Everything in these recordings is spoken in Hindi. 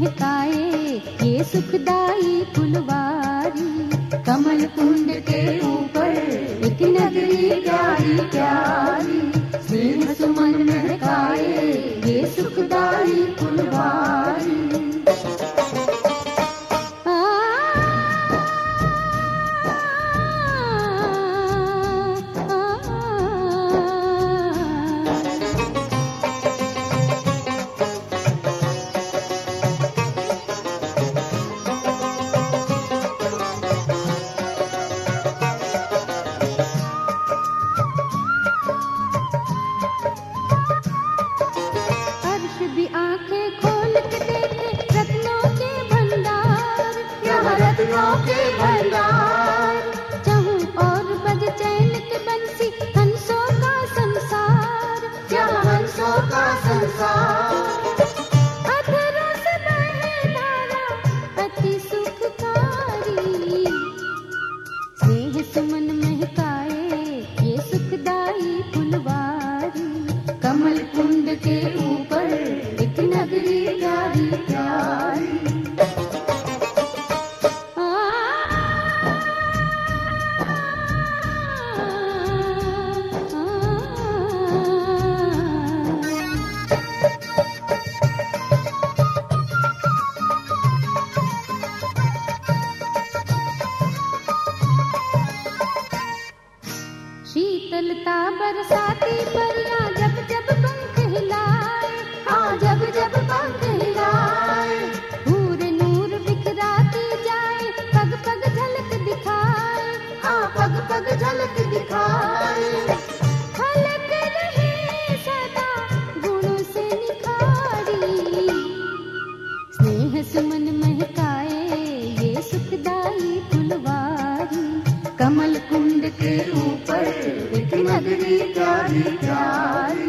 महकाए ये सुखदाई फुलवारी। कमल कुंड के ऊपर एक नगरी प्यारी प्यारी, स्नेह सुमन महकाए ये सुखदाई फुलवारी। चाहूं और बज चैन के बंसी, हंसों का संसार, क्या हंसों का संसार। अधरों से बहे धारा अति सुखकारी, स्नेह सुमन महकाए ये सुखदाई फुलवारी। कमल कुंड के ऊपर एक नगरी प्यारी प्यारी। शीतलता बरसाती परियां जब जब पंख हिलाए, हाँ जब जब पंख हिलाए। नूर नूर बिखराती जाए, पग पग झलक दिखाए, हाँ पग पग झलक दिखाए। झलक रहे सदा गुणों से निखारी, स्नेह सुमन महकाए ये सुखदाई फुलवारी। कमल कुंड के ऊपर एक नगरी प्यारी प्यारी।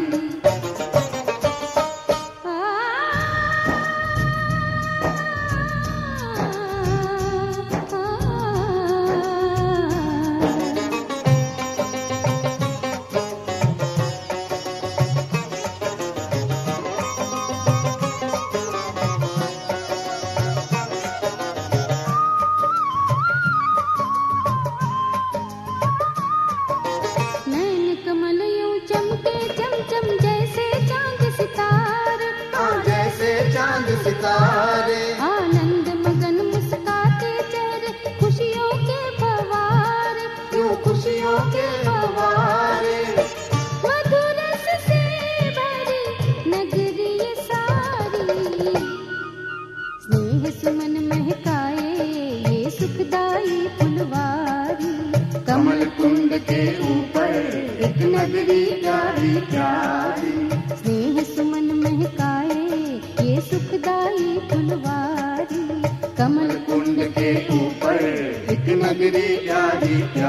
सितारे आनंद मगन मुस्काते चेहरे, खुशियों के फवारे, क्यों खुशियों के फवारे। मधुर रस से भरी नगरी ये सारी, स्नेह सुमन महकाए ये सुखदाई फुलवारी। कमल कुंड के ऊपर एक नगरी प्यारी प्यारी, स्नेह सुमन महकाए ये सुखदाई फुलवारी। कमल कुंड के ऊपर एक नगरी प्यारी प्यारी।